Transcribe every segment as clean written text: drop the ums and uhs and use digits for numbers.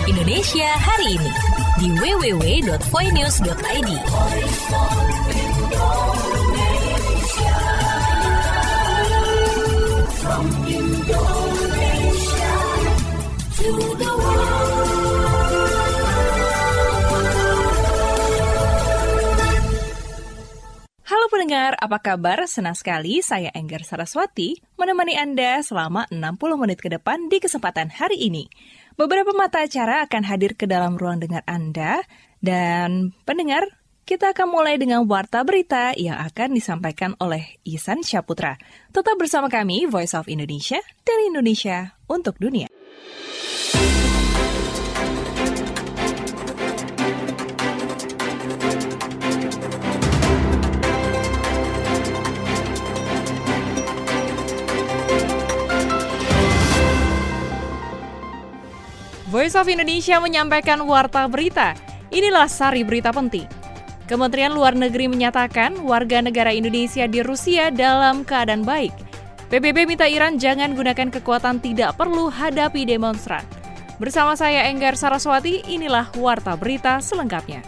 Indonesia hari ini di www.voinews.id. From Indonesia to the world. Halo pendengar, apa kabar? Senang sekali saya Enggar Saraswati menemani Anda selama 60 menit ke depan di kesempatan hari ini. Beberapa mata acara akan hadir ke dalam ruang dengar Anda. Dan pendengar, kita akan mulai dengan warta berita yang akan disampaikan oleh Ihsan Syaputra. Tetap bersama kami, Voice of Indonesia, dari Indonesia untuk dunia. Voice of Indonesia menyampaikan warta berita. Inilah sari berita penting. Kementerian Luar Negeri menyatakan warga negara Indonesia di Rusia dalam keadaan baik. PBB minta Iran jangan gunakan kekuatan tidak perlu hadapi demonstran. Bersama saya Enggar Saraswati, inilah warta berita selengkapnya.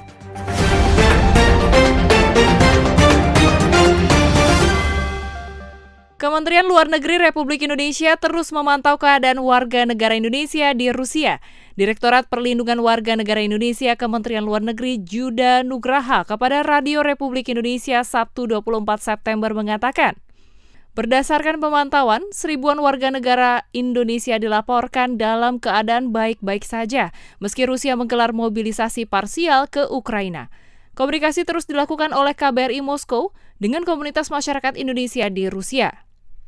Kementerian Luar Negeri Republik Indonesia terus memantau keadaan warga negara Indonesia di Rusia. Direktorat Perlindungan Warga Negara Indonesia Kementerian Luar Negeri Yuda Nugraha kepada Radio Republik Indonesia Sabtu 24 September mengatakan, berdasarkan pemantauan, seribuan warga negara Indonesia dilaporkan dalam keadaan baik-baik saja, meski Rusia menggelar mobilisasi parsial ke Ukraina. Komunikasi terus dilakukan oleh KBRI Moskow dengan komunitas masyarakat Indonesia di Rusia.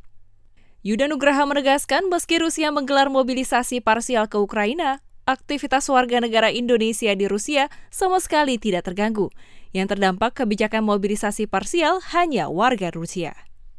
Yuda Nugraha menegaskan meski Rusia menggelar mobilisasi parsial ke Ukraina, aktivitas warga negara Indonesia di Rusia sama sekali tidak terganggu. Yang terdampak kebijakan mobilisasi parsial hanya warga Rusia.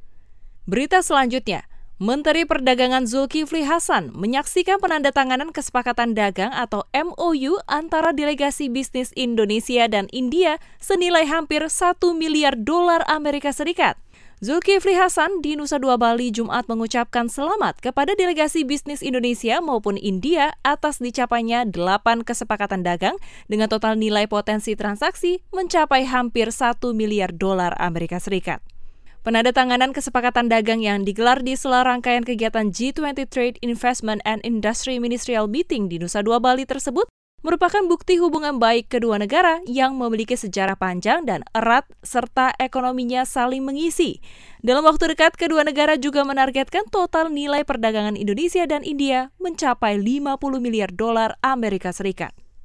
Berita selanjutnya, Menteri Perdagangan Zulkifli Hasan menyaksikan penandatanganan kesepakatan dagang atau MOU antara delegasi bisnis Indonesia dan India senilai hampir $1 miliar Amerika Serikat. Zulkifli Hasan di Nusa Dua Bali Jumat mengucapkan selamat kepada delegasi bisnis Indonesia maupun India atas dicapainya 8 kesepakatan dagang dengan total nilai potensi transaksi mencapai hampir $1 miliar Amerika Serikat. Penandatanganan kesepakatan dagang yang digelar di sela rangkaian kegiatan G20 Trade Investment and Industry Ministerial Meeting di Nusa Dua Bali tersebut merupakan bukti hubungan baik kedua negara yang memiliki sejarah panjang dan erat serta ekonominya saling mengisi. Dalam waktu dekat, kedua negara juga menargetkan total nilai perdagangan Indonesia dan India mencapai $50 miliar Amerika Serikat.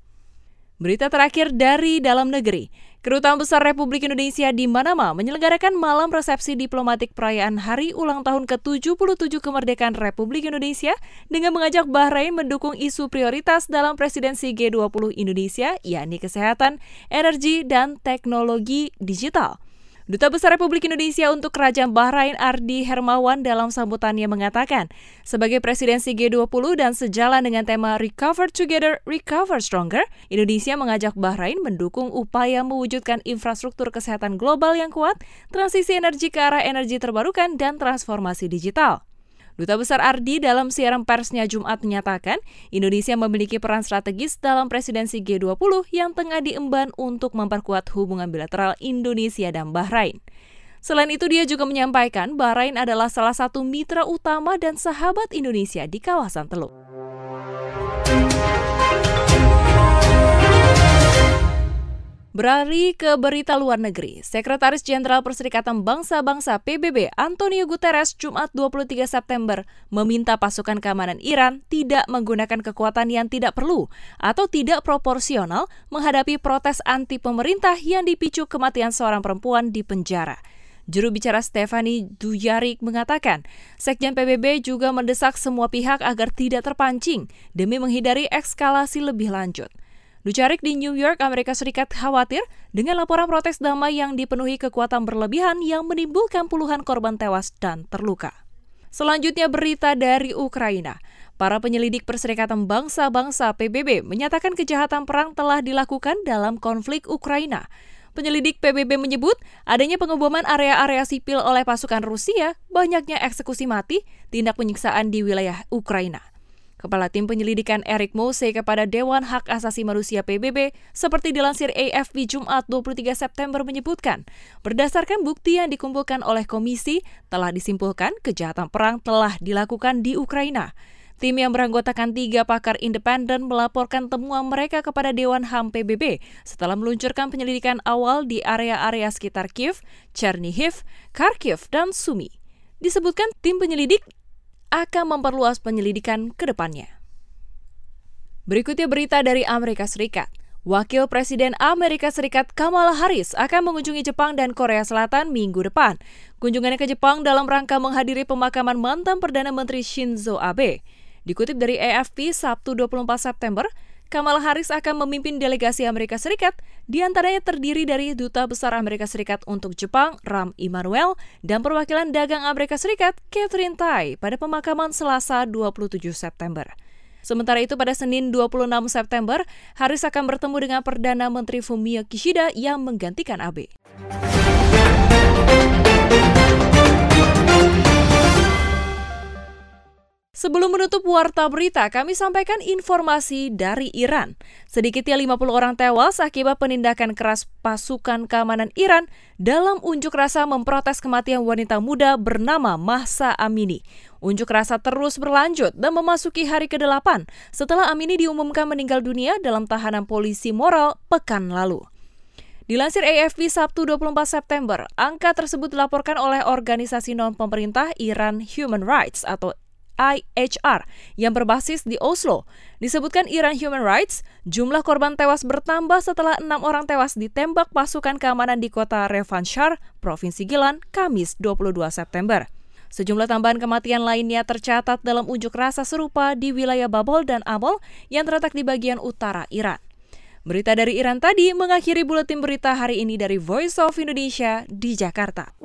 Berita terakhir dari dalam negeri. Kedutaan Besar Republik Indonesia di Manama menyelenggarakan malam resepsi diplomatik perayaan Hari Ulang Tahun ke-77 Kemerdekaan Republik Indonesia dengan mengajak Bahrain mendukung isu prioritas dalam presidensi G20 Indonesia, yakni kesehatan, energi, dan teknologi digital. Duta Besar Republik Indonesia untuk Kerajaan Bahrain Ardi Hermawan dalam sambutannya mengatakan, sebagai presidensi G20 dan sejalan dengan tema Recover Together, Recover Stronger, Indonesia mengajak Bahrain mendukung upaya mewujudkan infrastruktur kesehatan global yang kuat, transisi energi ke arah energi terbarukan, dan transformasi digital. Duta Besar Ardi dalam siaran persnya Jumat menyatakan, Indonesia memiliki peran strategis dalam presidensi G20 yang tengah diemban untuk memperkuat hubungan bilateral Indonesia dan Bahrain. Selain itu, dia juga menyampaikan Bahrain adalah salah satu mitra utama dan sahabat Indonesia di kawasan Teluk. Beralih ke berita luar negeri, Sekretaris Jenderal Perserikatan Bangsa-Bangsa PBB Antonio Guterres Jumat 23 September meminta pasukan keamanan Iran tidak menggunakan kekuatan yang tidak perlu atau tidak proporsional menghadapi protes anti pemerintah yang dipicu kematian seorang perempuan di penjara. Juru bicara Stephanie Dujarric mengatakan, Sekjen PBB juga mendesak semua pihak agar tidak terpancing demi menghindari eskalasi lebih lanjut. Dujarric di New York, Amerika Serikat khawatir dengan laporan protes damai yang dipenuhi kekuatan berlebihan yang menimbulkan puluhan korban tewas dan terluka. Selanjutnya berita dari Ukraina. Para penyelidik Perserikatan Bangsa-Bangsa PBB menyatakan kejahatan perang telah dilakukan dalam konflik Ukraina. Penyelidik PBB menyebut adanya pengeboman area-area sipil oleh pasukan Rusia, banyaknya eksekusi mati, tindak penyiksaan di wilayah Ukraina. Kepala Tim Penyelidikan Eric Mose kepada Dewan Hak Asasi Manusia PBB, seperti dilansir AFP Jumat 23 September menyebutkan, berdasarkan bukti yang dikumpulkan oleh komisi, telah disimpulkan kejahatan perang telah dilakukan di Ukraina. Tim yang beranggotakan 3 pakar independen melaporkan temuan mereka kepada Dewan HAM PBB setelah meluncurkan penyelidikan awal di area-area sekitar Kiev, Chernihiv, Kharkiv, dan Sumy. Disebutkan tim penyelidik akan memperluas penyelidikan ke depannya. Berikutnya berita dari Amerika Serikat. Wakil Presiden Amerika Serikat Kamala Harris akan mengunjungi Jepang dan Korea Selatan minggu depan. Kunjungannya ke Jepang dalam rangka menghadiri pemakaman mantan Perdana Menteri Shinzo Abe. Dikutip dari AFP Sabtu 24 September, Kamala Harris akan memimpin delegasi Amerika Serikat, di antaranya terdiri dari Duta Besar Amerika Serikat untuk Jepang, Rahm Emanuel, dan Perwakilan Dagang Amerika Serikat, Katherine Tai, pada pemakaman Selasa 27 September. Sementara itu pada Senin 26 September, Harris akan bertemu dengan Perdana Menteri Fumio Kishida yang menggantikan Abe. Sebelum menutup warta berita, kami sampaikan informasi dari Iran. Sedikitnya 50 orang tewas akibat penindakan keras pasukan keamanan Iran dalam unjuk rasa memprotes kematian wanita muda bernama Mahsa Amini. Unjuk rasa terus berlanjut dan memasuki hari ke-8 setelah Amini diumumkan meninggal dunia dalam tahanan polisi moral pekan lalu. Dilansir AFP Sabtu 24 September, angka tersebut dilaporkan oleh organisasi non-pemerintah Iran Human Rights atau IHR yang berbasis di Oslo. Disebutkan Iran Human Rights, jumlah korban tewas bertambah setelah 6 orang tewas ditembak pasukan keamanan di kota Revanshar, Provinsi Gilan, Kamis 22 September. Sejumlah tambahan kematian lainnya tercatat dalam unjuk rasa serupa di wilayah Babol dan Amol yang terletak di bagian utara Iran. Berita dari Iran tadi mengakhiri buletin berita hari ini dari Voice of Indonesia di Jakarta.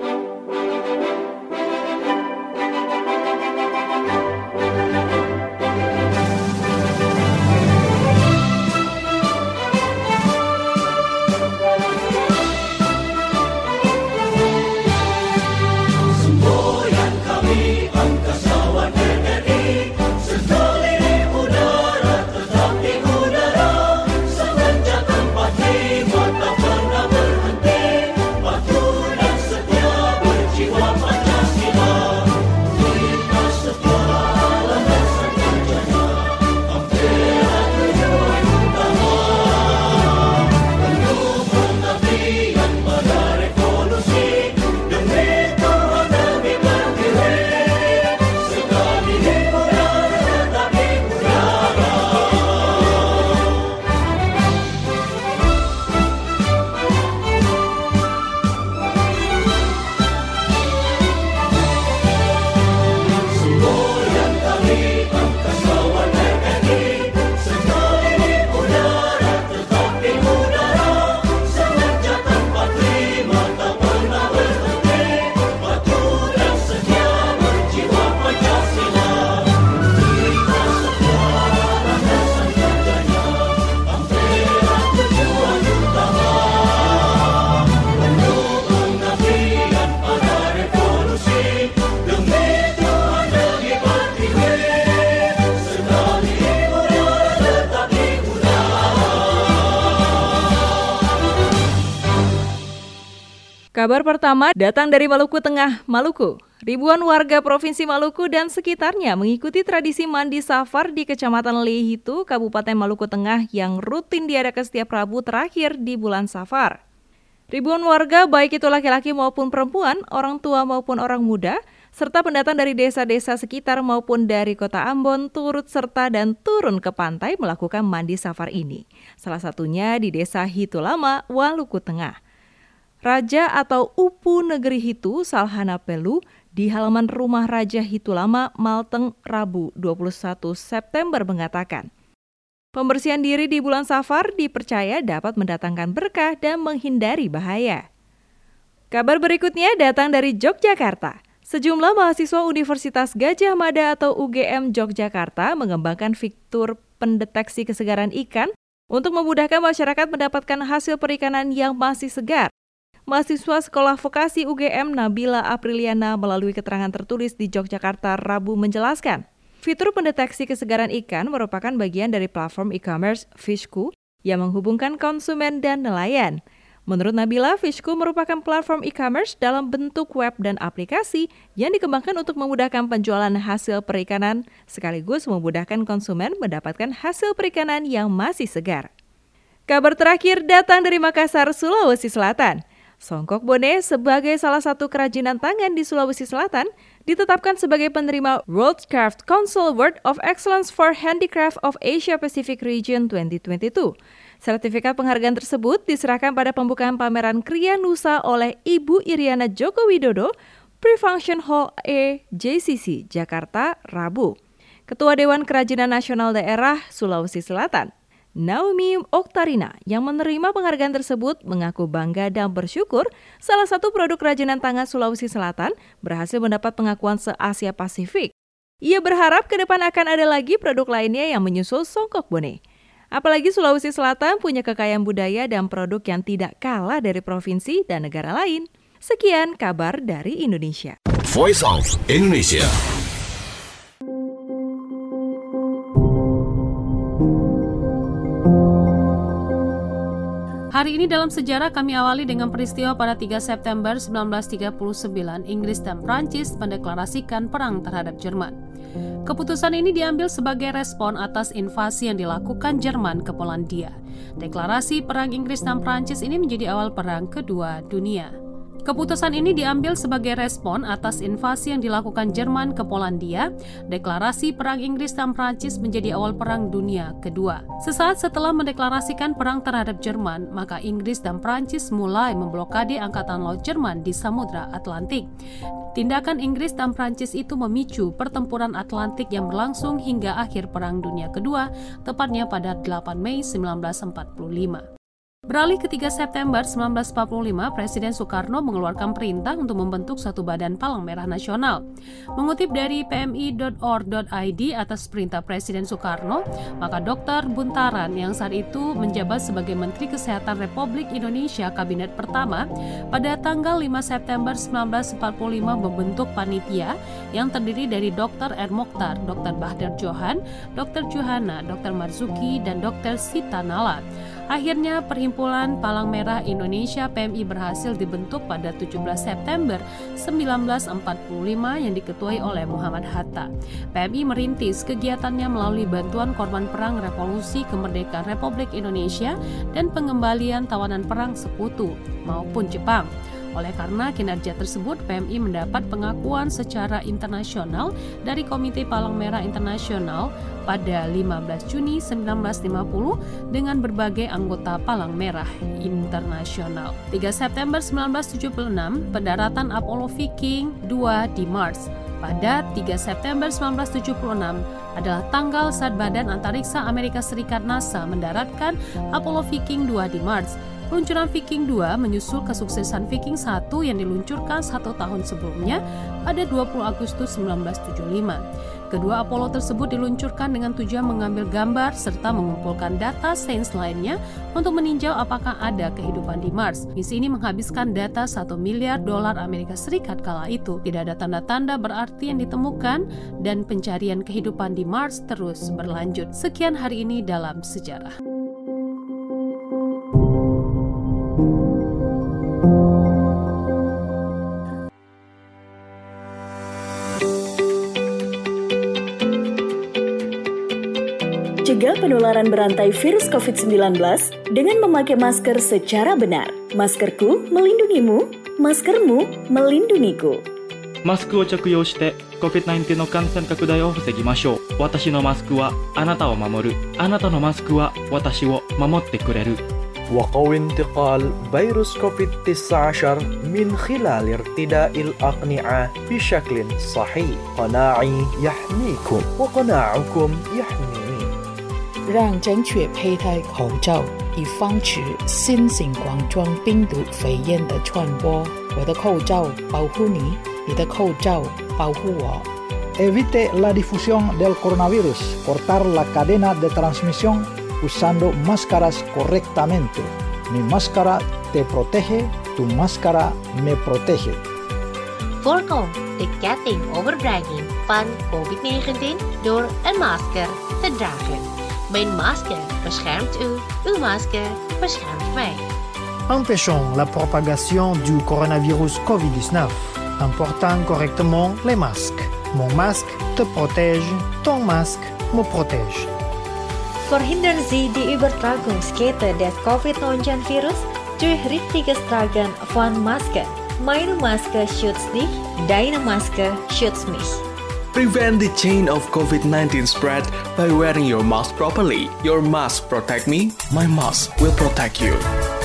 Kabar pertama datang dari Maluku Tengah, Maluku. Ribuan warga Provinsi Maluku dan sekitarnya mengikuti tradisi mandi safar di Kecamatan Lehitu, Kabupaten Maluku Tengah yang rutin diadakan setiap Rabu terakhir di bulan Safar. Ribuan warga, baik itu laki-laki maupun perempuan, orang tua maupun orang muda, serta pendatang dari desa-desa sekitar maupun dari kota Ambon turut serta dan turun ke pantai melakukan mandi safar ini. Salah satunya di Desa Hitu Lama, Maluku Tengah. Raja atau Upu Negeri Hitu Salhana Pelu di halaman rumah Raja Hitu Lama, Malteng, Rabu 21 September mengatakan, pembersihan diri di bulan Safar dipercaya dapat mendatangkan berkah dan menghindari bahaya. Kabar berikutnya datang dari Yogyakarta. Sejumlah mahasiswa Universitas Gadjah Mada atau UGM Yogyakarta mengembangkan fitur pendeteksi kesegaran ikan untuk memudahkan masyarakat mendapatkan hasil perikanan yang masih segar. Mahasiswa Sekolah Vokasi UGM Nabila Apriliana melalui keterangan tertulis di Yogyakarta Rabu menjelaskan, Fitur pendeteksi kesegaran ikan merupakan bagian dari platform e-commerce Fishku yang menghubungkan konsumen dan nelayan. Menurut Nabila, Fishku merupakan platform e-commerce dalam bentuk web dan aplikasi yang dikembangkan untuk memudahkan penjualan hasil perikanan sekaligus memudahkan konsumen mendapatkan hasil perikanan yang masih segar. Kabar terakhir datang dari Makassar, Sulawesi Selatan. Songkok Bone sebagai salah satu kerajinan tangan di Sulawesi Selatan ditetapkan sebagai penerima World Craft Council Award of Excellence for Handicraft of Asia Pacific Region 2022. Sertifikat penghargaan tersebut diserahkan pada pembukaan pameran Kriya Nusa oleh Ibu Iriana Joko Widodo, Pre-Function Hall A, JCC, Jakarta, Rabu. Ketua Dewan Kerajinan Nasional Daerah Sulawesi Selatan, Naomi Oktarina, yang menerima penghargaan tersebut mengaku bangga dan bersyukur salah satu produk kerajinan tangan Sulawesi Selatan berhasil mendapat pengakuan se-Asia Pasifik. Ia berharap ke depan akan ada lagi produk lainnya yang menyusul Songkok Bone. Apalagi Sulawesi Selatan punya kekayaan budaya dan produk yang tidak kalah dari provinsi dan negara lain. Sekian kabar dari Indonesia. Voice of Indonesia. Hari ini dalam sejarah kami awali dengan peristiwa pada 3 September 1939 Inggris dan Prancis mendeklarasikan perang terhadap Jerman. Keputusan ini diambil sebagai respon atas invasi yang dilakukan Jerman ke Polandia. Deklarasi perang Inggris dan Prancis ini menjadi awal perang kedua dunia. Keputusan ini diambil sebagai respon atas invasi yang dilakukan Jerman ke Polandia. Deklarasi perang Inggris dan Prancis menjadi awal perang dunia kedua. Sesaat setelah mendeklarasikan perang terhadap Jerman, maka Inggris dan Prancis mulai memblokade angkatan laut Jerman di Samudra Atlantik. Tindakan Inggris dan Prancis itu memicu pertempuran Atlantik yang berlangsung hingga akhir perang dunia kedua, tepatnya pada 8 Mei 1945. Beralih ke 3 September 1945, Presiden Soekarno mengeluarkan perintah untuk membentuk satu badan Palang Merah Nasional. Mengutip dari pmi.org.id atas perintah Presiden Soekarno, maka Dr. Buntaran yang saat itu menjabat sebagai Menteri Kesehatan Republik Indonesia Kabinet pertama, pada tanggal 5 September 1945 membentuk panitia yang terdiri dari Dr. R. Mokhtar, Dr. Bahdar Johan, Dr. Johana, Dr. Marzuki, dan Dr. Sita Nala. Akhirnya Perhimpunan Palang Merah Indonesia PMI berhasil dibentuk pada 17 September 1945 yang diketuai oleh Muhammad Hatta. PMI merintis kegiatannya melalui bantuan korban perang revolusi kemerdekaan Republik Indonesia dan pengembalian tawanan perang sekutu maupun Jepang. Oleh karena kinerja tersebut, PMI mendapat pengakuan secara internasional dari Komite Palang Merah Internasional pada 15 Juni 1950 dengan berbagai anggota Palang Merah Internasional. 3 September 1976, pendaratan Apollo Viking 2 di Mars. Pada 3 September 1976 adalah tanggal saat Badan Antariksa Amerika Serikat NASA mendaratkan Apollo Viking 2 di Mars. Peluncuran Viking 2 menyusul kesuksesan Viking 1 yang diluncurkan 1 tahun sebelumnya pada 20 Agustus 1975. Kedua Apollo tersebut diluncurkan dengan tujuan mengambil gambar serta mengumpulkan data sains lainnya untuk meninjau apakah ada kehidupan di Mars. Misi ini menghabiskan data $1 miliar Amerika Serikat kala itu. Tidak ada tanda-tanda berarti yang ditemukan dan pencarian kehidupan di Mars terus berlanjut. Sekian hari ini dalam sejarah. Cegah penularan berantai virus COVID-19 dengan memakai masker secara benar. Maskerku melindungimu, maskermu melindungiku. マスクを着用して COVID-19 の感染拡大を防ぎましょう。私のマスクはあなたを守る。あなたのマスクは私を守ってくれる。 وقوي انتقال فيروس كوفيد-19 من خلال ارتداء الأقنعة بشكل صحيح. قناعي يحميكم وقناعكم يحميني. 让正确佩戴口罩，以防止新型冠状病毒肺炎的传播。我的口罩保护你，你的口罩保护我。 Evite la difusión del coronavirus. Cortar la cadena de transmisión usando máscaras correctamente. Mi máscara te protege, tu máscara me protege. Voorkom de ketting over bragging van COVID-19 door een masker te dragen. Mijn masker beschermt u, uw masker beschermt mij. Empêchons la propagation du coronavirus COVID-19 en portant correctement les masques. Mon masque te protège, ton masque me protège. Verhindern Sie die Übertragungskette des Covid-19-Virus durch richtiges Tragen von Maske. Meine Maske schützt dich, deine Maske schützt mich. Prevent the chain of COVID-19 spread by wearing your mask properly. Your mask protect me, my mask will protect you.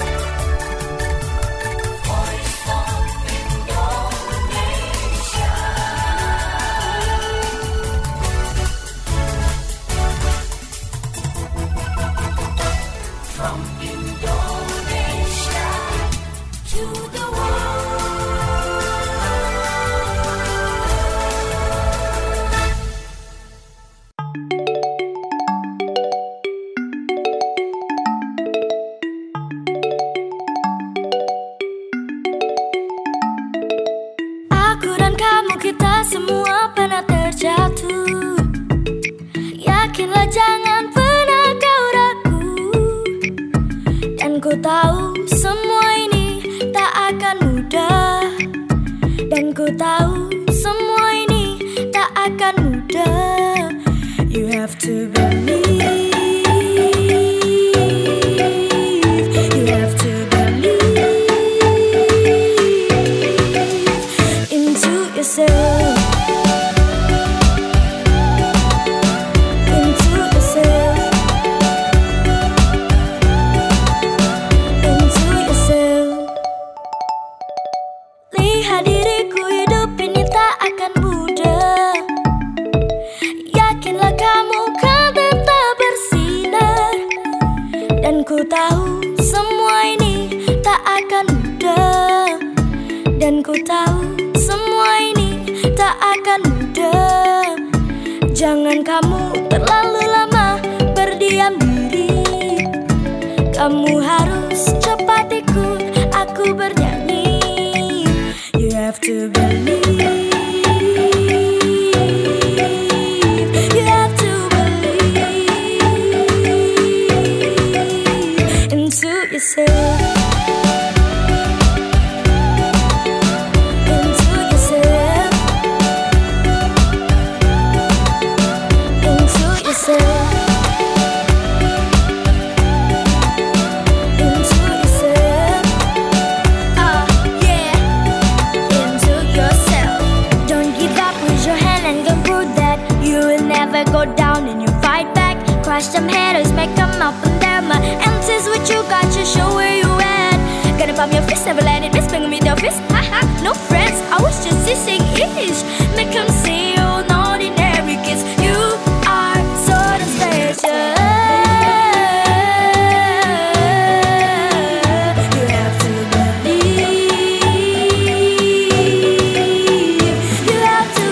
Semua pernah terjatuh. Yakinlah jangan pernah kau ragu. Dan ku tahu semua ini tak akan mudah. Dan ku tahu semua ini tak akan mudah. You have to believe. You have to believe into yourself. Ku tahu semua ini tak akan mudah. Dan ku tahu semua ini tak akan mudah. Jangan kamu terlalu lama berdiam diri. Kamu harus cepat ikut aku bernyanyi. You have to believe. Go down and you fight back. Crush them haters, make them up and down. My answers what you got, you show where you at. Gonna bump your fist, never let it miss. Bring me the fist, haha. No friends, I was just dissing ish. Make them see you ordinary kids. You are sort of special. You have to believe. You have to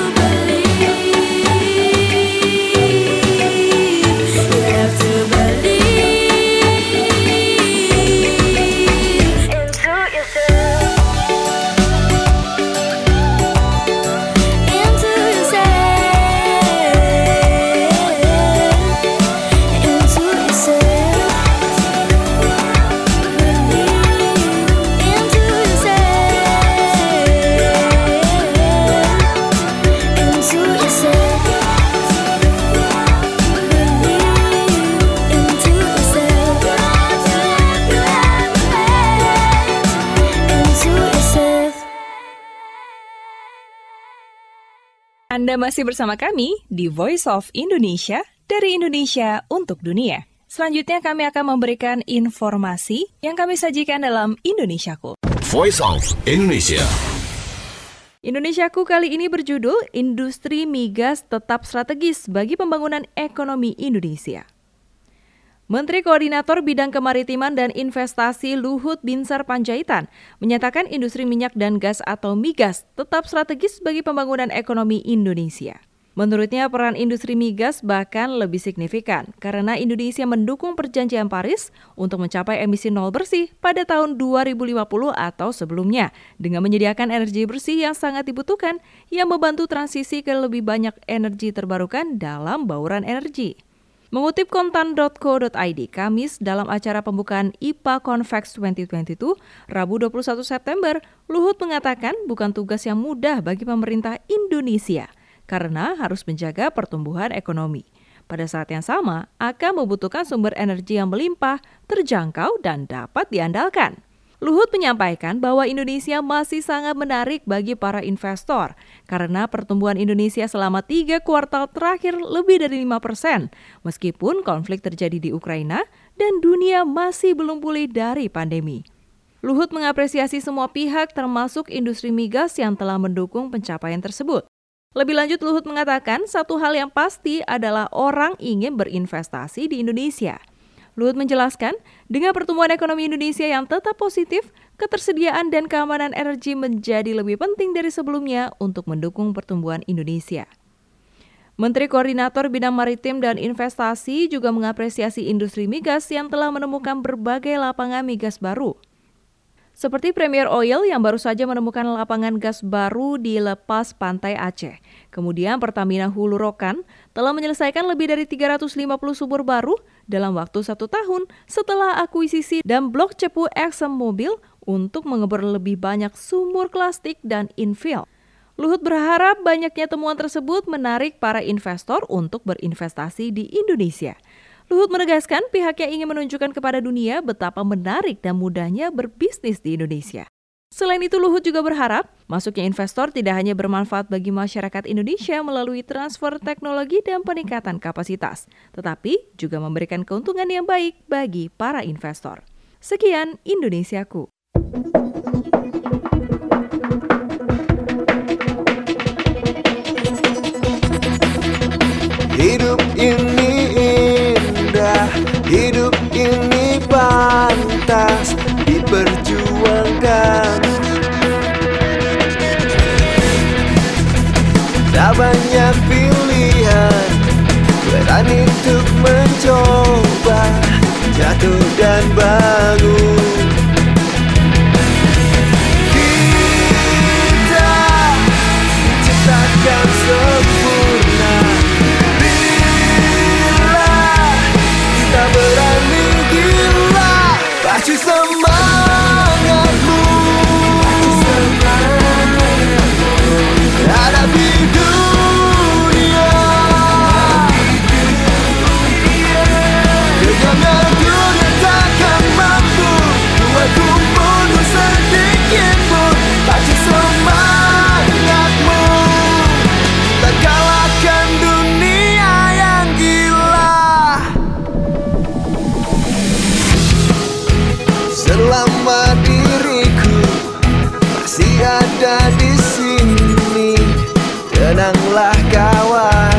Anda masih bersama kami di Voice of Indonesia, dari Indonesia untuk dunia. Selanjutnya kami akan memberikan informasi yang kami sajikan dalam Indonesiaku. Voice of Indonesia. Indonesiaku kali ini berjudul Industri Migas Tetap Strategis bagi Pembangunan Ekonomi Indonesia. Menteri Koordinator Bidang Kemaritiman dan Investasi Luhut Binsar Panjaitan menyatakan industri minyak dan gas atau migas tetap strategis bagi pembangunan ekonomi Indonesia. Menurutnya peran industri migas bahkan lebih signifikan karena Indonesia mendukung perjanjian Paris untuk mencapai emisi nol bersih pada tahun 2050 atau sebelumnya dengan menyediakan energi bersih yang sangat dibutuhkan yang membantu transisi ke lebih banyak energi terbarukan dalam bauran energi. Mengutip kontan.co.id, Kamis dalam acara pembukaan IPA Convex 2022, Rabu 21 September, Luhut mengatakan bukan tugas yang mudah bagi pemerintah Indonesia karena harus menjaga pertumbuhan ekonomi. Pada saat yang sama, akan membutuhkan sumber energi yang melimpah, terjangkau, dan dapat diandalkan. Luhut menyampaikan bahwa Indonesia masih sangat menarik bagi para investor karena pertumbuhan Indonesia selama 3 kuartal terakhir lebih dari 5%, meskipun konflik terjadi di Ukraina dan dunia masih belum pulih dari pandemi. Luhut mengapresiasi semua pihak termasuk industri migas yang telah mendukung pencapaian tersebut. Lebih lanjut, Luhut mengatakan satu hal yang pasti adalah orang ingin berinvestasi di Indonesia. Luhut menjelaskan, dengan pertumbuhan ekonomi Indonesia yang tetap positif, ketersediaan dan keamanan energi menjadi lebih penting dari sebelumnya untuk mendukung pertumbuhan Indonesia. Menteri Koordinator Bidang Maritim dan Investasi juga mengapresiasi industri migas yang telah menemukan berbagai lapangan migas baru. Seperti Premier Oil yang baru saja menemukan lapangan gas baru di lepas pantai Aceh. Kemudian Pertamina Hulu Rokan telah menyelesaikan lebih dari 350 sumur baru dalam waktu 1 tahun setelah akuisisi dan blok cepu ExxonMobil untuk mengebor lebih banyak sumur klastik dan infill. Luhut berharap banyaknya temuan tersebut menarik para investor untuk berinvestasi di Indonesia. Luhut menegaskan pihaknya ingin menunjukkan kepada dunia betapa menarik dan mudahnya berbisnis di Indonesia. Selain itu, Luhut juga berharap masuknya investor tidak hanya bermanfaat bagi masyarakat Indonesia melalui transfer teknologi dan peningkatan kapasitas, tetapi juga memberikan keuntungan yang baik bagi para investor. Sekian Indonesiaku. Hidup ini indah, hidup ini pantas diperjuangkan. Tak banyak pilihan, berani untuk mencoba, jatuh dan bangun. Kita diciptakan sempurna. Kita berani gila, pacu semangatmu, hadapi dunia, kejarnya dunia takkan mampu buatku mundur sedikit pun. Pacu semangatmu, kita kalahkan dunia yang gila. Selama diriku masih ada di sini, tenanglah kawan.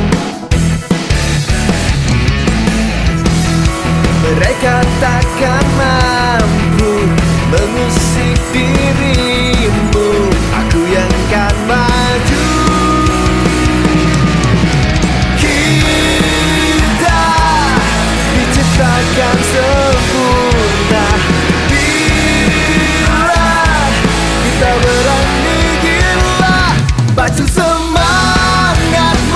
Mereka takkan mampu mengusik dirimu, aku yang akan maju. Kita diciptakan sempurna. Kita berani gila, pacu semangatmu,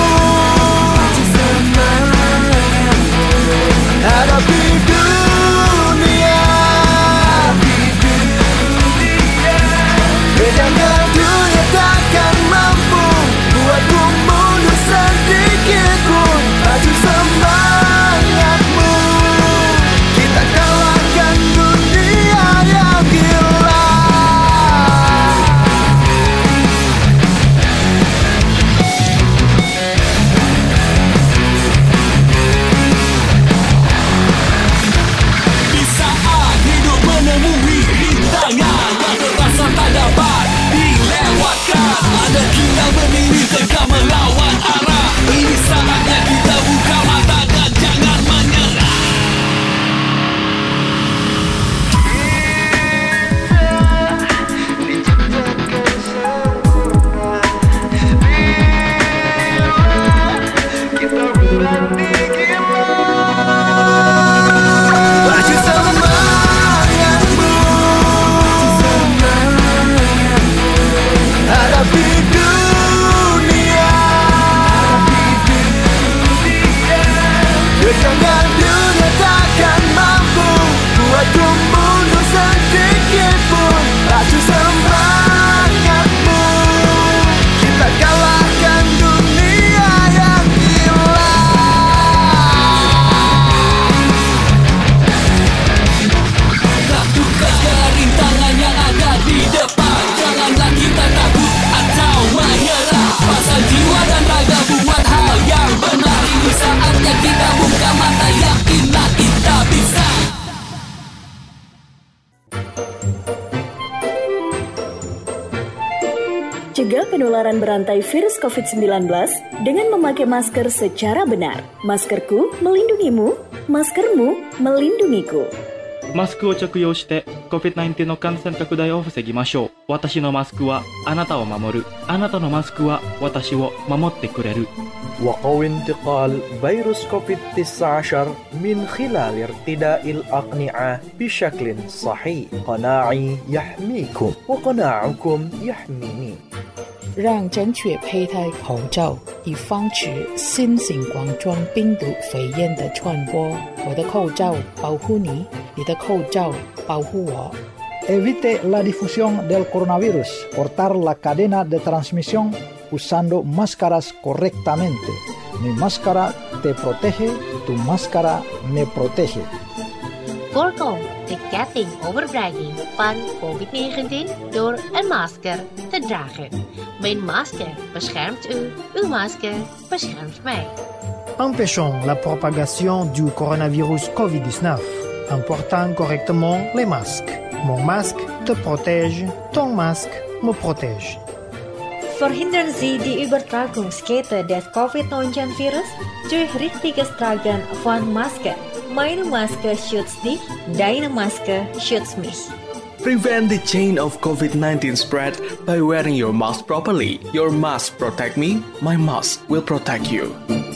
Cegah penularan berantai virus COVID-19 dengan memakai masker secara benar. Maskerku melindungimu, maskermu melindungiku. マスクを着用して COVID-19 の感染拡大を防ぎましょう。私のマスクはあなたを守る。あなたのマスクは私を守ってくれる。 وقو انتقال فيروس كوفيد-19 من خلال ارتداء الأقنعة بشكل صحيح. قناعي يحميكم وقناعكم يحميني. 让正确佩戴口罩，以防止新型冠状病毒肺炎的传播。我的口罩保护你，你的口罩保护我。 Evite la difusión del coronavirus. Cortar la cadena de transmisión usando máscaras correctamente. Mi máscara te protege, tu máscara me protege. Voorkom de getting overbrenging van COVID-19 door een masker te dragen. Mijn masker beschermt u, uw masker beschermt mij. Empêchons la propagation du coronavirus COVID-19 en portant correctement les masques. Mon masque te protège, ton masque me protège. Verhindern Sie die Übertragungskette des Covid-19-Virus durch richtiges Tragen von Masken. Meine Maske schützt dich, deine Maske schützt mich. Prevent the chain of COVID-19 spread by wearing your mask properly. Your mask protect me, my mask will protect you.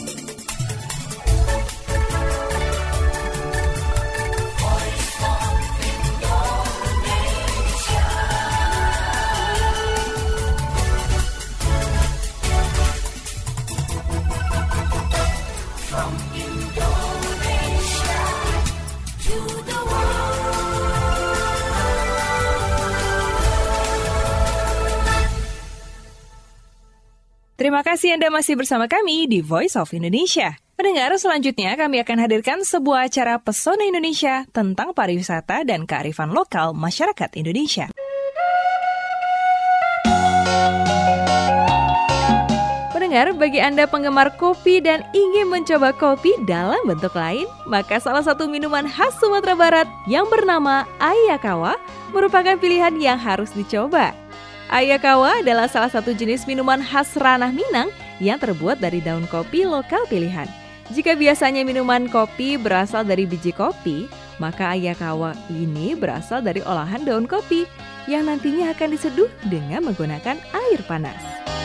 Terima kasih Anda masih bersama kami di Voice of Indonesia. Pendengar, selanjutnya kami akan hadirkan sebuah acara Pesona Indonesia tentang pariwisata dan kearifan lokal masyarakat Indonesia. Pendengar, bagi Anda penggemar kopi dan ingin mencoba kopi dalam bentuk lain, maka salah satu minuman khas Sumatera Barat yang bernama Ayakawa merupakan pilihan yang harus dicoba. Ayakawa adalah salah satu jenis minuman khas ranah Minang yang terbuat dari daun kopi lokal pilihan. Jika biasanya minuman kopi berasal dari biji kopi, maka Ayakawa ini berasal dari olahan daun kopi yang nantinya akan diseduh dengan menggunakan air panas.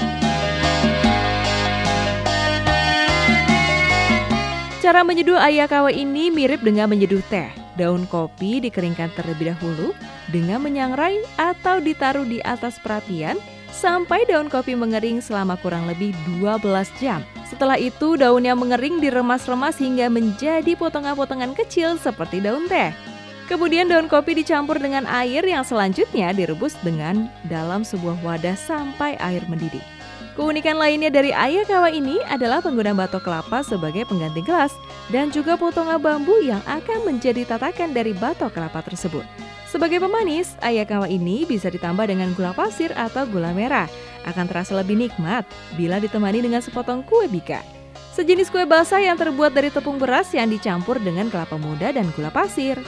Cara menyeduh Ayakawa ini mirip dengan menyeduh teh. Daun kopi dikeringkan terlebih dahulu dengan menyangrai atau ditaruh di atas perapian sampai daun kopi mengering selama kurang lebih 12 jam. Setelah itu daunnya mengering diremas-remas hingga menjadi potongan-potongan kecil seperti daun teh. Kemudian daun kopi dicampur dengan air yang selanjutnya direbus dengan dalam sebuah wadah sampai air mendidih. Keunikan lainnya dari Ayakawa ini adalah penggunaan batok kelapa sebagai pengganti gelas dan juga potongan bambu yang akan menjadi tatakan dari batok kelapa tersebut. Sebagai pemanis, Ayakawa ini bisa ditambah dengan gula pasir atau gula merah. Akan terasa lebih nikmat bila ditemani dengan sepotong kue bika. Sejenis kue basah yang terbuat dari tepung beras yang dicampur dengan kelapa muda dan gula pasir.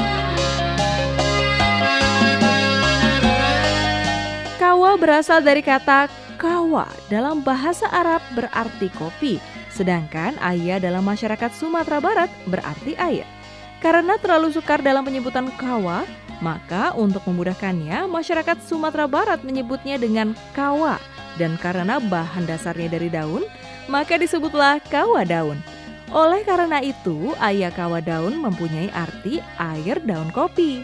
Kawa berasal dari kata kawa dalam bahasa Arab berarti kopi, sedangkan aya dalam masyarakat Sumatera Barat berarti air. Karena terlalu sukar dalam penyebutan kawa, maka untuk memudahkannya, masyarakat Sumatera Barat menyebutnya dengan kawa. Dan karena bahan dasarnya dari daun, maka disebutlah kawa daun. Oleh karena itu, Ayakawa daun mempunyai arti air daun kopi.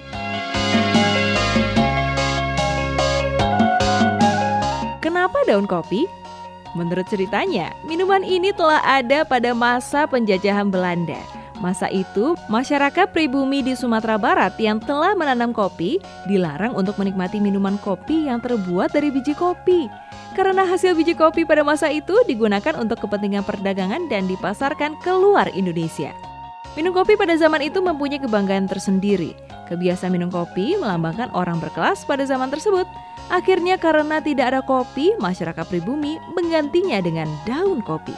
Kenapa daun kopi? Menurut ceritanya, minuman ini telah ada pada masa penjajahan Belanda. Masa itu, masyarakat pribumi di Sumatera Barat yang telah menanam kopi dilarang untuk menikmati minuman kopi yang terbuat dari biji kopi. Karena hasil biji kopi pada masa itu digunakan untuk kepentingan perdagangan dan dipasarkan keluar Indonesia. Minum kopi pada zaman itu mempunyai kebanggaan tersendiri. Kebiasaan minum kopi melambangkan orang berkelas pada zaman tersebut. Akhirnya karena tidak ada kopi, masyarakat pribumi menggantinya dengan daun kopi.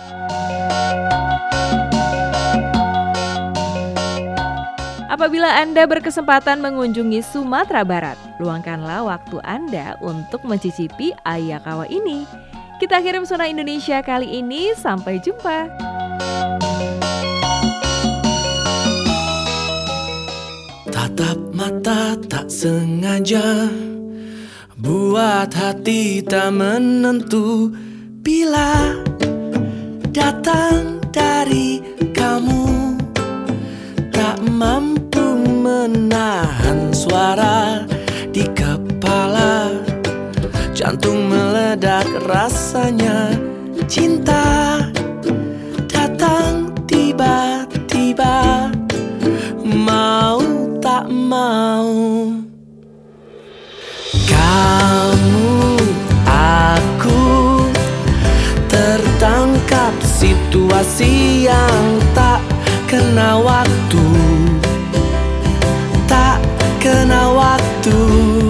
Apabila Anda berkesempatan mengunjungi Sumatera Barat, luangkanlah waktu Anda untuk mencicipi ayakawa ini. Kita akhiri Pesona Indonesia kali ini, sampai jumpa. Tatap mata tak sengaja, buat hati tak menentu. Bila datang dari kamu, tak mampu menahan suara di kepala. Jantung meledak rasanya, cinta datang tiba-tiba. Mau tak mau, kamu, aku tertangkap situasi yang tak kena waktu, tak kena waktu.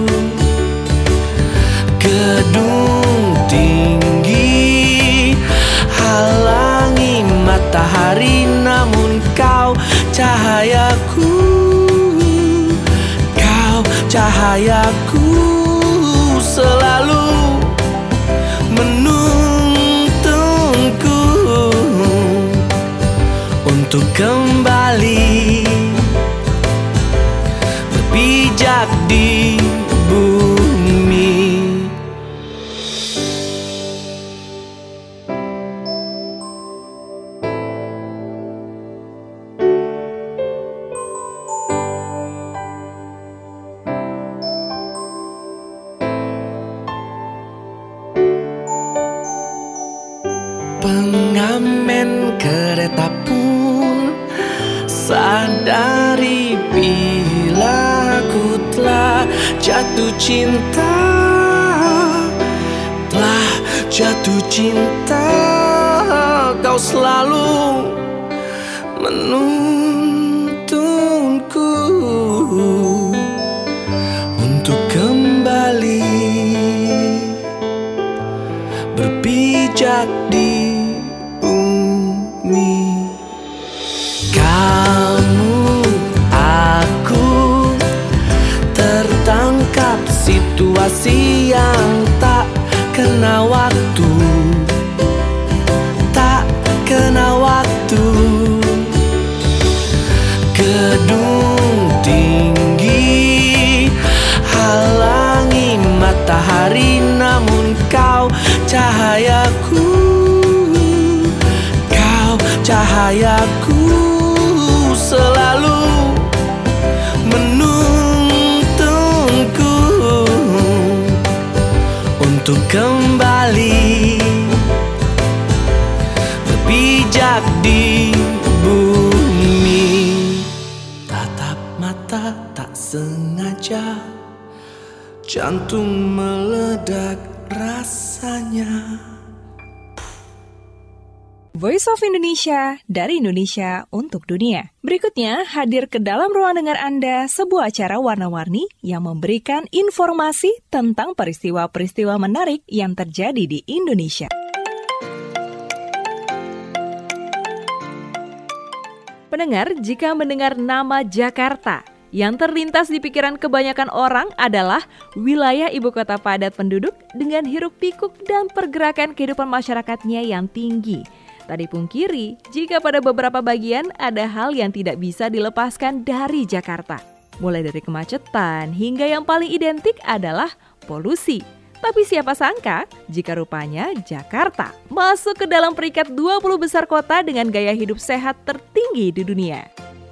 Gedung tinggi halangi matahari, namun kau cahayaku, kau cahayaku, selalu menuntunku untuk kembali berpijak di bumi. Pengamen kereta pun sadari bila aku telah jatuh cinta, telah jatuh cinta. Kau selalu menuntunku untuk kembali berpijak di bumi. Kamu, aku tertangkap situasi yang tak kena waktu, tak kena waktu. Gedung tinggi halangi matahari, namun kau cahayaku, kau cahayaku, selalu menuntunku untuk kembali berpijak di bumi. Tatap mata tak sengaja, jantung meledak rasanya. Voice of Indonesia, dari Indonesia untuk dunia. Berikutnya, hadir ke dalam ruang dengar Anda sebuah acara warna-warni yang memberikan informasi tentang peristiwa-peristiwa menarik yang terjadi di Indonesia. Pendengar, jika mendengar nama Jakarta, yang terlintas di pikiran kebanyakan orang adalah wilayah ibu kota padat penduduk dengan hiruk-pikuk dan pergerakan kehidupan masyarakatnya yang tinggi. Tak dipungkiri, jika pada beberapa bagian ada hal yang tidak bisa dilepaskan dari Jakarta. Mulai dari kemacetan hingga yang paling identik adalah polusi. Tapi siapa sangka jika rupanya Jakarta masuk ke dalam peringkat 20 besar kota dengan gaya hidup sehat tertinggi di dunia.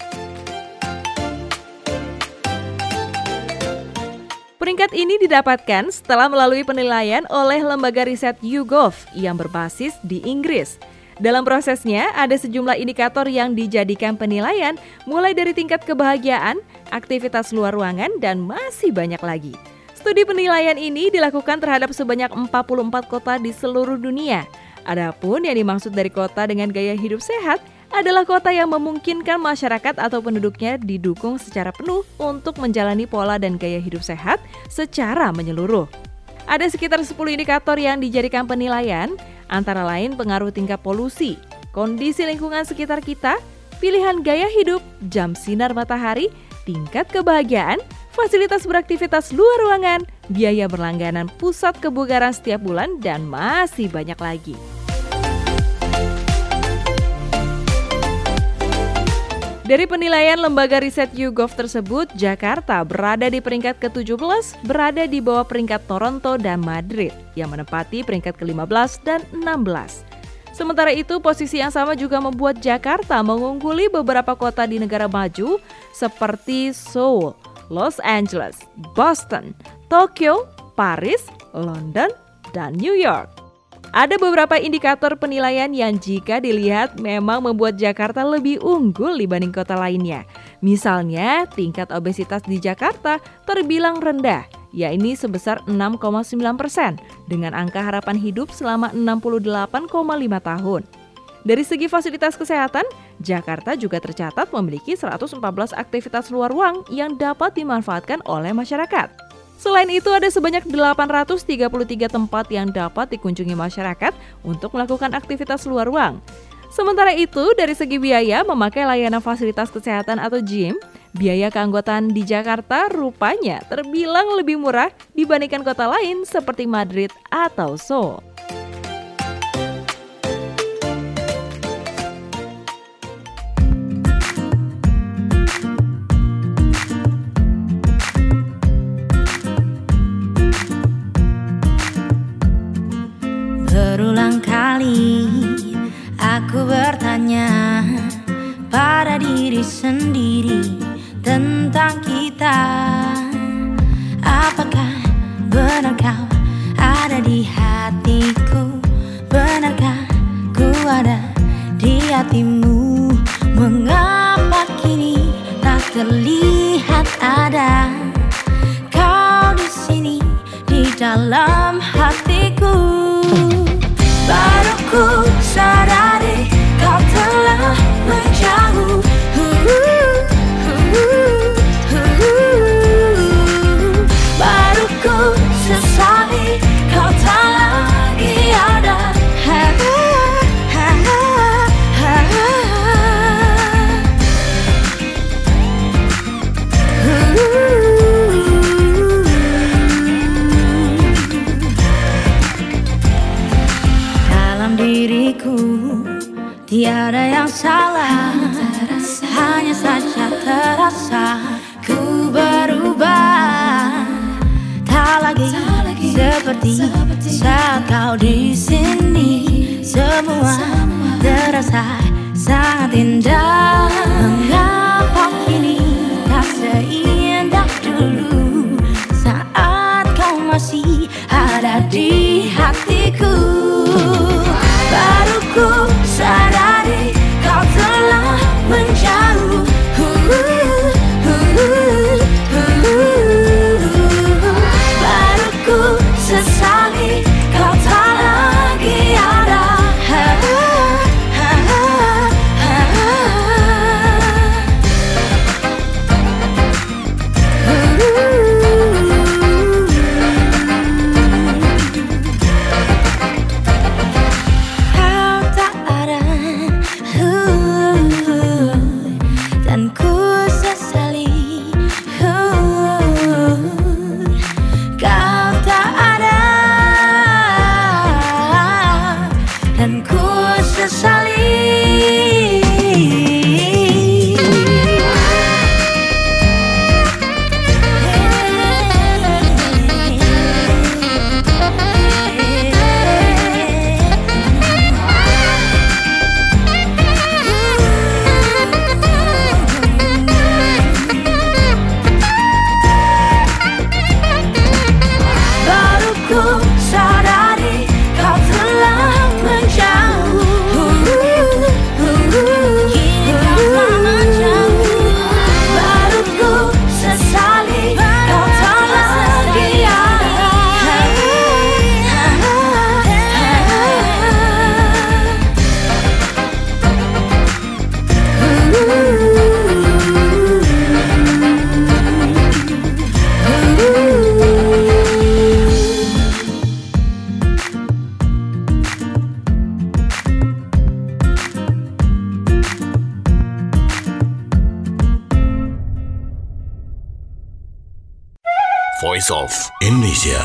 Peringkat ini didapatkan setelah melalui penilaian oleh lembaga riset YouGov yang berbasis di Inggris. Dalam prosesnya, ada sejumlah indikator yang dijadikan penilaian, mulai dari tingkat kebahagiaan, aktivitas luar ruangan, dan masih banyak lagi. Studi penilaian ini dilakukan terhadap sebanyak 44 kota di seluruh dunia. Adapun yang dimaksud dari kota dengan gaya hidup sehat adalah kota yang memungkinkan masyarakat atau penduduknya didukung secara penuh untuk menjalani pola dan gaya hidup sehat secara menyeluruh. Ada sekitar 10 indikator yang dijadikan penilaian, antara lain pengaruh tingkat polusi, kondisi lingkungan sekitar kita, pilihan gaya hidup, jam sinar matahari, tingkat kebahagiaan, fasilitas beraktivitas luar ruangan, biaya berlangganan pusat kebugaran setiap bulan, dan masih banyak lagi. Dari penilaian lembaga riset YouGov tersebut, Jakarta berada di peringkat ke-17, berada di bawah peringkat Toronto dan Madrid, yang menempati peringkat ke-15 dan 16. Sementara itu, posisi yang sama juga membuat Jakarta mengungguli beberapa kota di negara maju seperti Seoul, Los Angeles, Boston, Tokyo, Paris, London, dan New York. Ada beberapa indikator penilaian yang jika dilihat memang membuat Jakarta lebih unggul dibanding kota lainnya. Misalnya, tingkat obesitas di Jakarta terbilang rendah, yakni sebesar 6,9% dengan angka harapan hidup selama 68,5 tahun. Dari segi fasilitas kesehatan, Jakarta juga tercatat memiliki 114 aktivitas luar ruang yang dapat dimanfaatkan oleh masyarakat. Selain itu, ada sebanyak 833 tempat yang dapat dikunjungi masyarakat untuk melakukan aktivitas luar ruang. Sementara itu, dari segi biaya memakai layanan fasilitas kesehatan atau gym, biaya keanggotaan di Jakarta rupanya terbilang lebih murah dibandingkan kota lain seperti Madrid atau Seoul. Berulang kali aku bertanya pada diri sendiri tentang kita. Apakah benar kau ada di hatiku? Benarkah ku ada di hatimu? Mengapa kini tak terlihat ada kau di sini di dalam hatiku? Baru ku sadari kau telah menjauh. Baru ku sesali kau tak lagi ada. Diriku tiada yang salah, hanya saja terasa ku berubah. Tak lagi seperti saat kau di sini. Semua terasa sangat indah. Mengapa kini tak seindah dulu saat kau masih ada di hatiku? Baru ku sadari kau telah menjauh. Baru ku sesali kau tak lagi ada. Voice of Indonesia.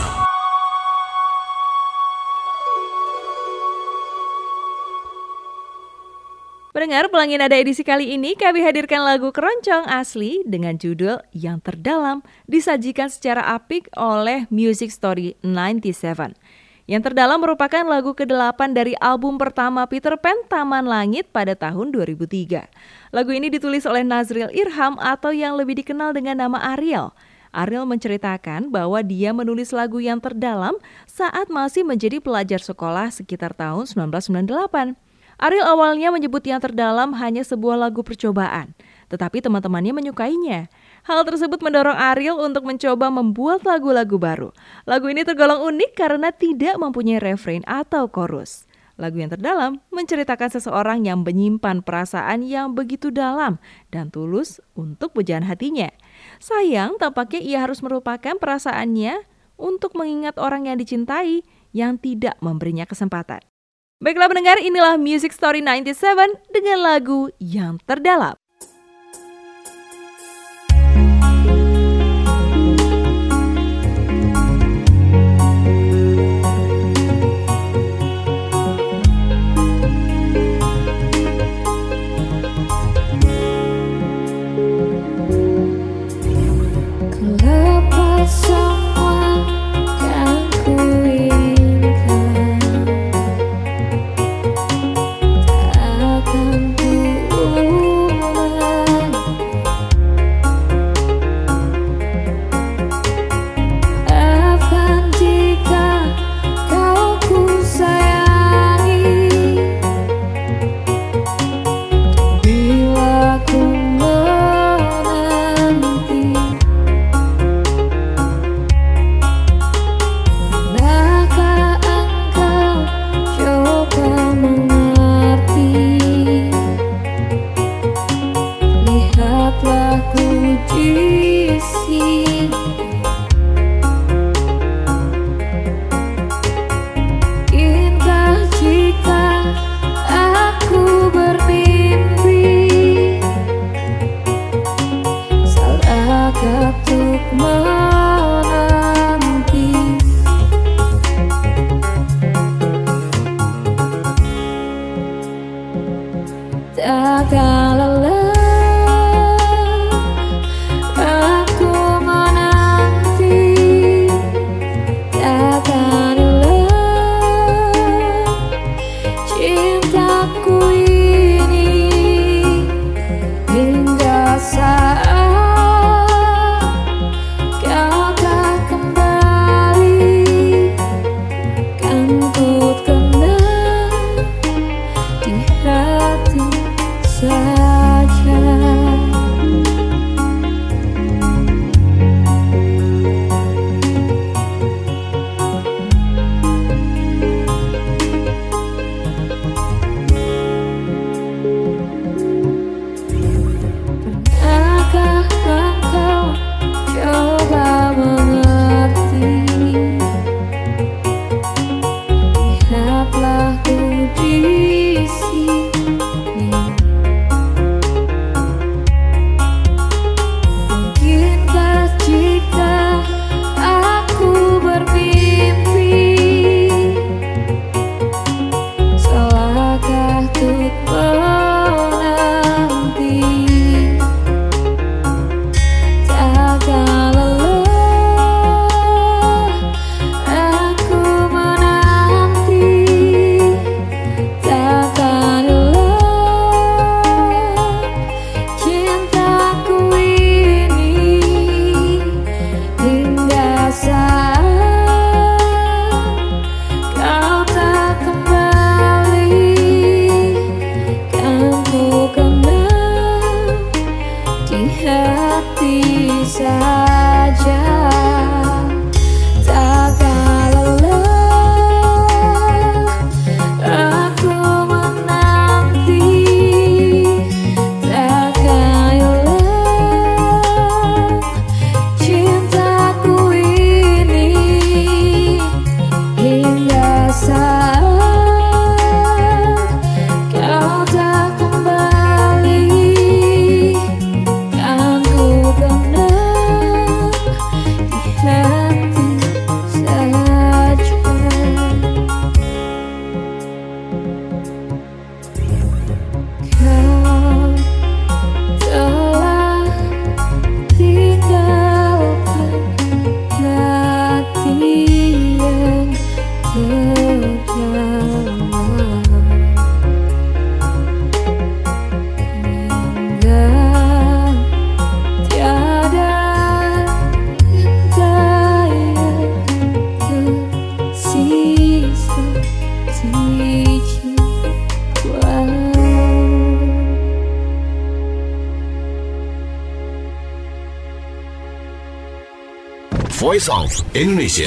Pendengar, Pelangi Nada edisi kali ini kami hadirkan lagu keroncong asli dengan judul Yang Terdalam, disajikan secara apik oleh Music Story 97. Yang Terdalam merupakan lagu ke-8 dari album pertama Peter Pan Taman Langit pada tahun 2003. Lagu ini ditulis oleh Nazril Irham atau yang lebih dikenal dengan nama Ariel. Ariel menceritakan bahwa dia menulis lagu Yang Terdalam saat masih menjadi pelajar sekolah sekitar tahun 1998. Ariel awalnya menyebut Yang Terdalam hanya sebuah lagu percobaan, tetapi teman-temannya menyukainya. Hal tersebut mendorong Ariel untuk mencoba membuat lagu-lagu baru. Lagu ini tergolong unik karena tidak mempunyai refrain atau chorus. Lagu Yang Terdalam menceritakan seseorang yang menyimpan perasaan yang begitu dalam dan tulus untuk pujaan hatinya. Sayang, tampaknya ia harus melupakan perasaannya untuk mengingat orang yang dicintai yang tidak memberinya kesempatan. Baiklah pendengar, inilah Music Story 97 dengan lagu Yang Terdalam. Voice of Indonesia.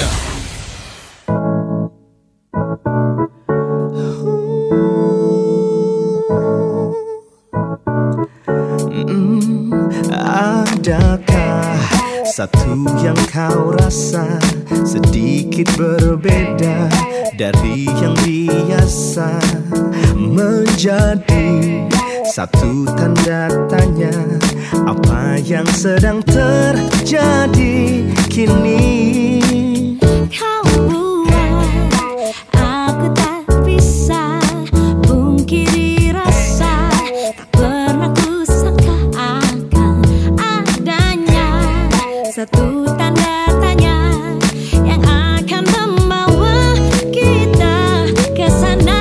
Adakah satu yang kau rasa sedikit berbeda dari yang biasa, menjadi satu tanda tanya, apa yang sedang terjadi kini? Kau buat aku tak bisa pungkiri rasa, tak pernah ku sangka akan adanya satu tanda tanya yang akan membawa kita ke sana.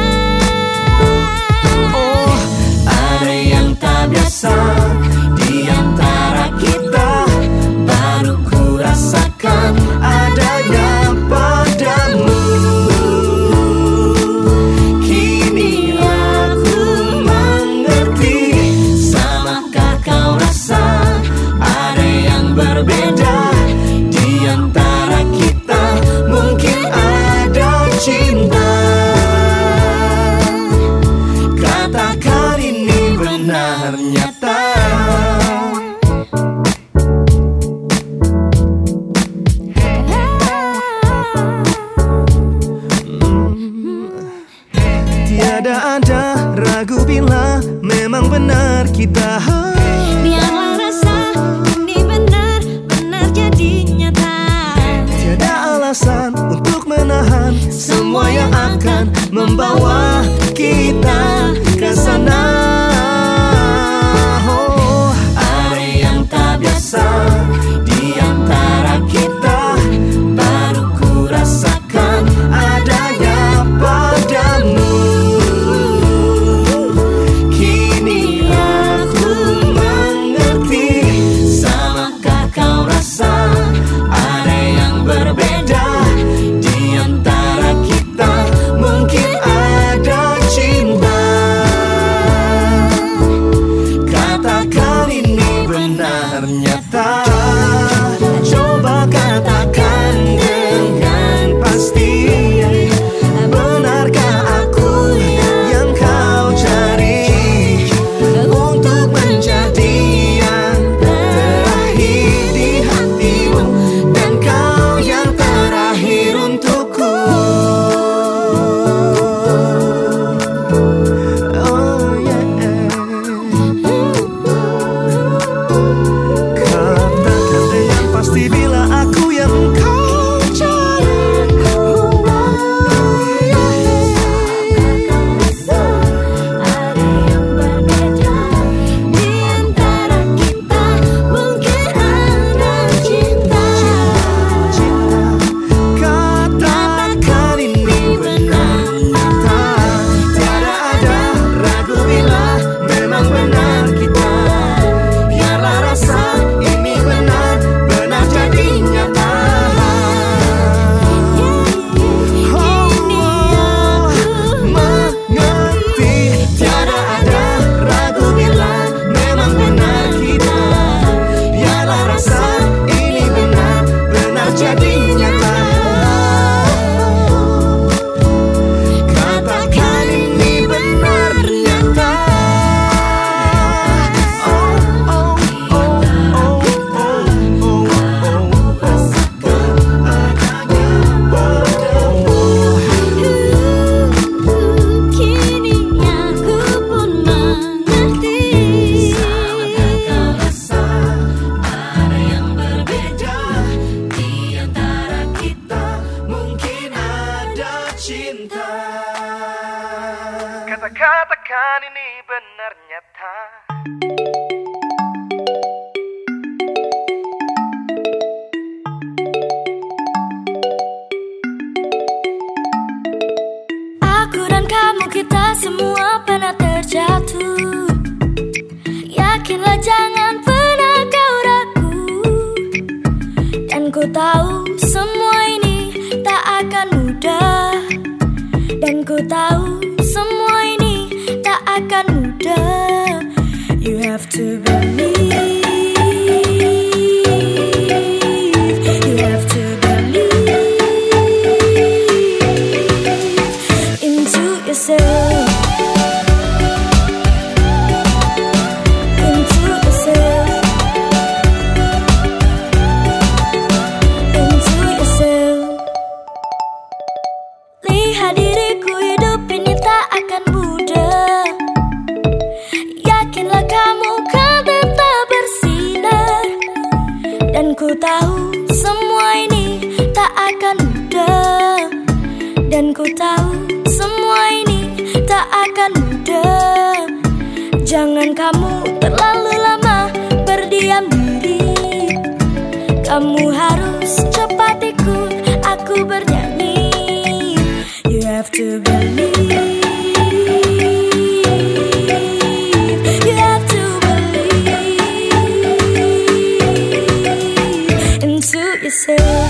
Oh, ada yang tak biasa di antara kita, baru ku rasakan adanya padamu. Kini aku mengerti, samakah kau rasa ada yang berbeda di antara kita? Mungkin ada cinta. Katakan ini benar nyata. Tiada ada ragu bila memang benar kita. Biarlah rasa ini benar-benar jadi nyata. Tiada alasan untuk menahan semua yang akan membawa kita ke sana. Oh, ada yang tak biasa di antara kita, baru ku rasakan adanya padamu. Kini aku mengerti, samakah kau rasa ada yang berbeda di antara kita? Mungkin ada cinta. Katakan ini benar nyata. Coba katakan dengan pasti, benarkah aku yang kau cari untuk menjadi yang terakhir di hatimu, dan kau yang terakhir untukku. Oh yeah. Katakan dengan pasti bila aku yang kau cari. Di antara kita mungkin ada cinta. Katakan ini benar nyata. Tiada ada ragu bila memang benar kita. Biarlah rasa ini benar-benar jadi nyata. Oh, mengerti. Tiada ada ragu bila memang benar kita. Biarlah rasa ini benar-benar jadi nyata. Katakan ini benar nyata. Kini aku pun mengerti. Samakah kau rasa ada yang berbeda di antara kita? Mungkin ada cinta. Katakan ini benar nyata. Aku dan kamu, kita semua pernah terjatuh. Yakinlah jangan pernah kau ragu. Dan ku tahu semua ini tak akan mudah. Dan ku tahu semua ini tak akan mudah. You have to believe. You have to Dan ku tahu semua ini tak akan mudah. Dan ku tahu semua ini tak akan mudah. Jangan kamu terlalu lama berdiam diri. Kamu harus cepat ikut aku bernyanyi. You have to believe. You have to believe into yourself.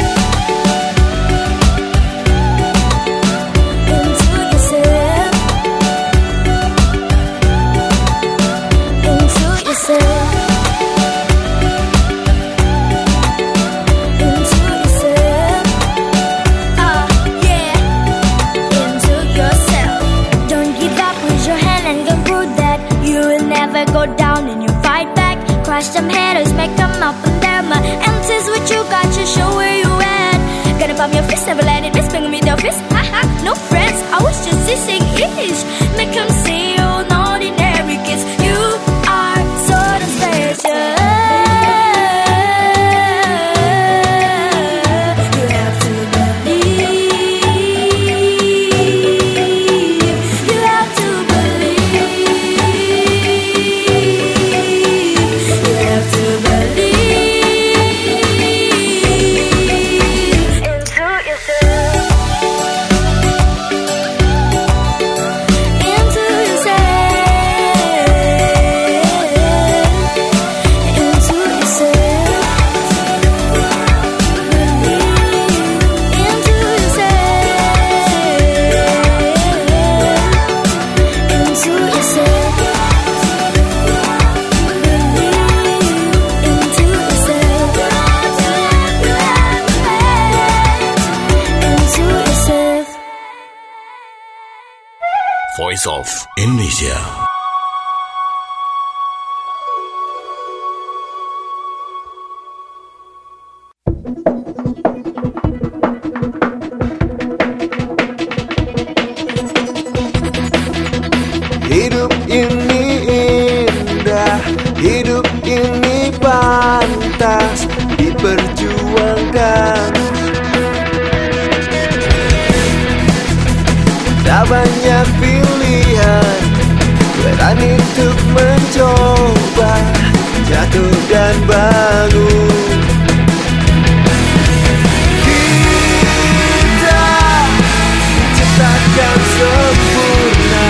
Go down and you fight back. Crush them haters, make them up and down. My empties what you got, you show where you at. Gonna bump your fist, never let it miss. Bring me the fist, haha. No friends, I was just dissing ish. Make them see you an ordinary kiss. You are so damn special. You have to believe. You have to Voice of Indonesia. Hidup ini indah, hidup ini pantas diperjuangkan. Tak banyak pilihan, berani untuk mencoba, jatuh dan bangun. Kita ciptakan sempurna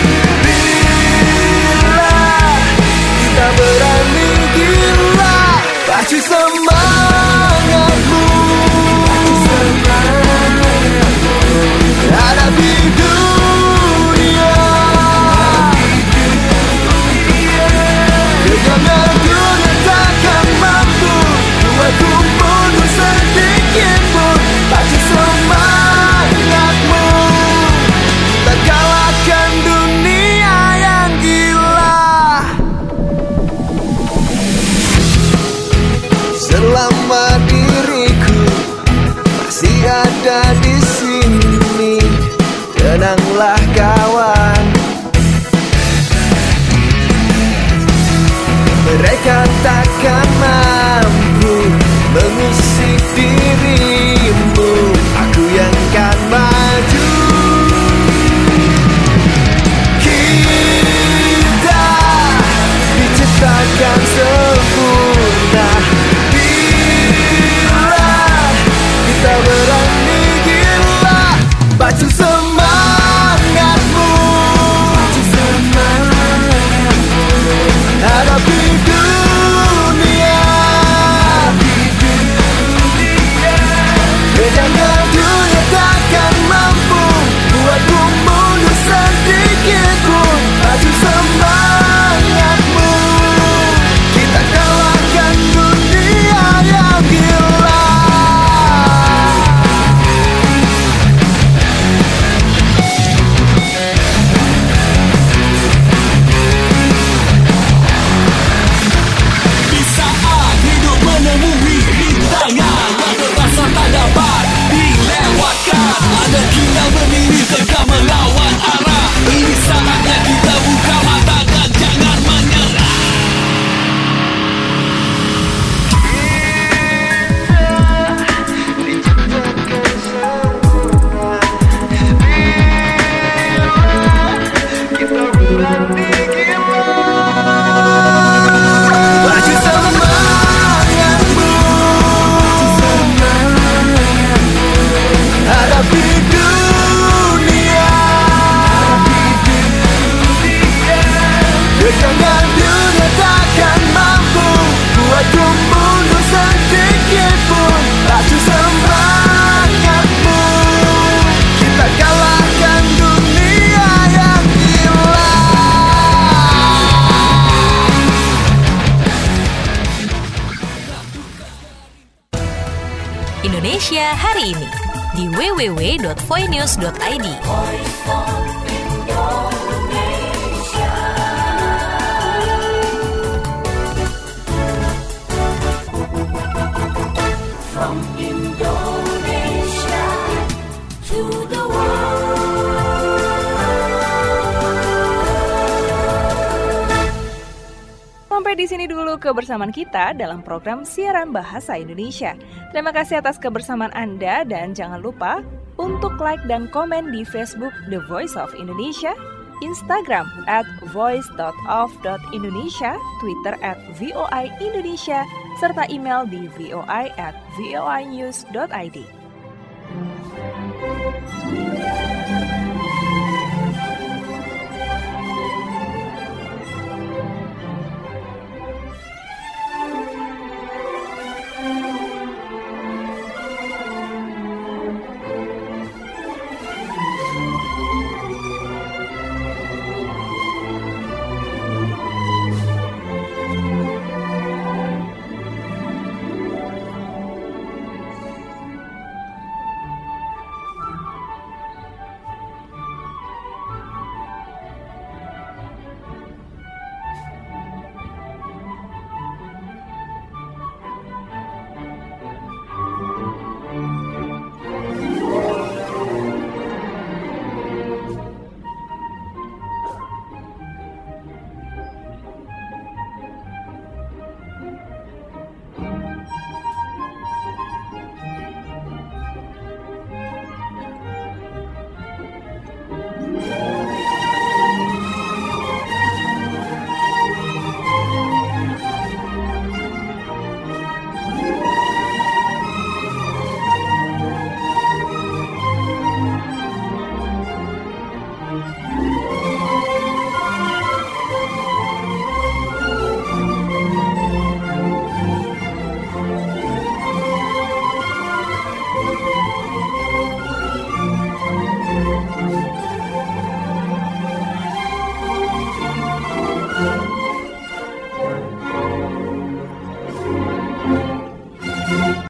bila kita berani gila. Pacu semangatmu, hadapi dunia dengan dunia takkan mampu buatku mundur sedikit pun. Pacu semangatmu, tak kalahkan dunia yang gila. Selama diriku masih ada di sini, tenanglah kawan. Mereka takkan mampu mengusik dirimu. Aku yang akan maju. Kita diciptakan sempurna bila kita berani gila. Pacu semangatmu, hadapi dunia Indonesia hari ini di www.voinews.id. From Indonesia to the world. Sampai di sini dulu kebersamaan kita dalam program siaran bahasa Indonesia. Terima kasih atas kebersamaan Anda dan jangan lupa untuk like dan komen di Facebook The Voice of Indonesia, Instagram @voice.of.indonesia, Twitter @VOI Indonesia, serta email di voi@voinews.id.